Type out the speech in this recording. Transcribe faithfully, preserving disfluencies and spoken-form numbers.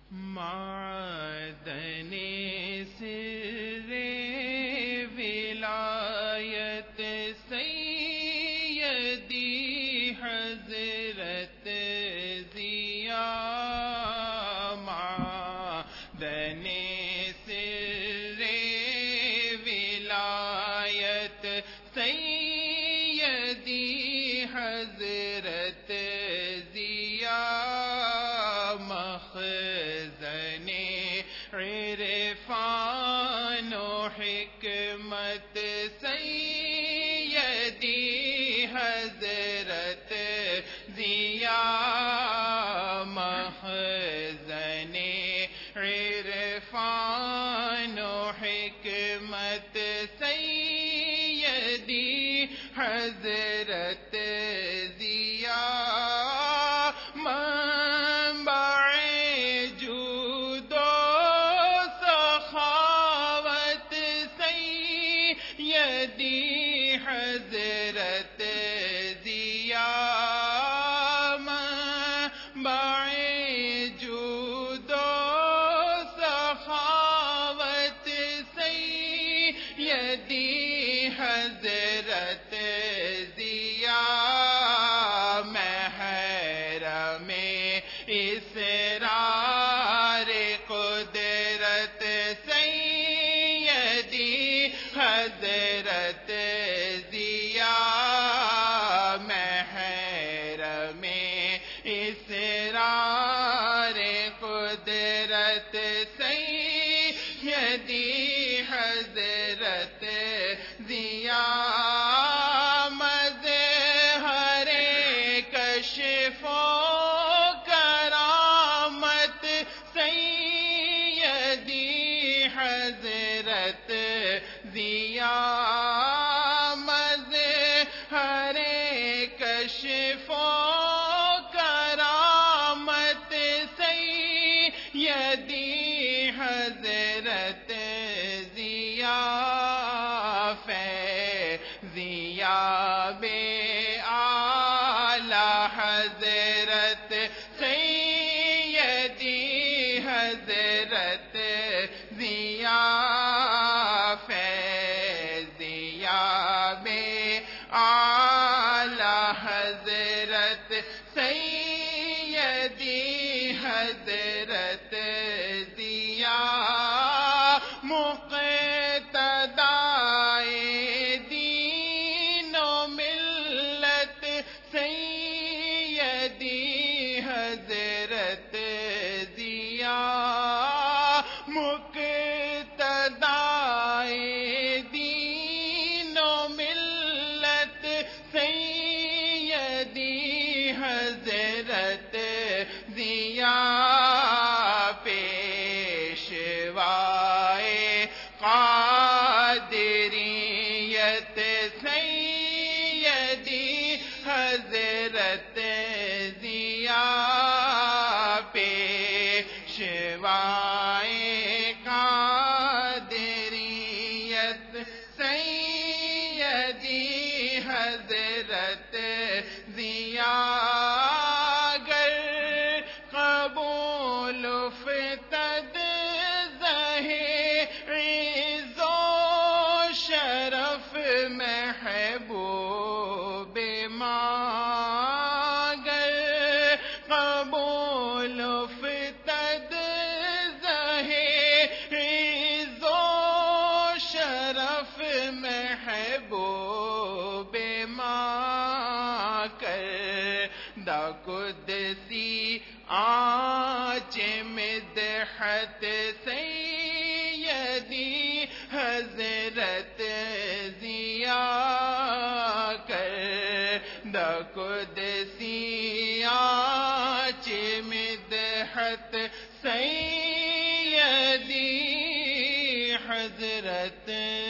معدن سر ولایت سیدی حضرت ضیا، معدن سر ولایت سیدی حضرت ضیا، مخزن عرفان و حکمت سیدی حضرت ضیا، مخزن عرفان و حکمت سیدی حضرت ضیا، حضرت ضیا، منبع جود و سخاوت سیدی حضرت ضیا، محرم اسرار قدرت سیدی حضرت ضیا، محرم اسرار قدرت سیدی حضرت ضیا، مظہر کشف و کرامت سیدی حضرت ضیا، مظہر کشف و کرامت سیدی حضرت ضیا، فیضیاب اعلی حضرت سیدی حضرت ضیا، فیضیاب اعلی حضرت سیدی حضرت ضیا، مقتدائے دین و ملت سیدی حضرت ضیا، مقتدائے دین و ملت سیدی حضرت ضیا، پیشوائے قادریت سیدی حضرت ضیا، پیشوائے قادریت سیدی حضرت ضیا، گر قبول فتد عز و شرف محبوب مگر، قبول فتد عز و شرف محبوب کر، دا قدسی آنچ مدحت سیدی حضرت ضیا کر، دا قدسی آنچ مدحت سیدی حضرت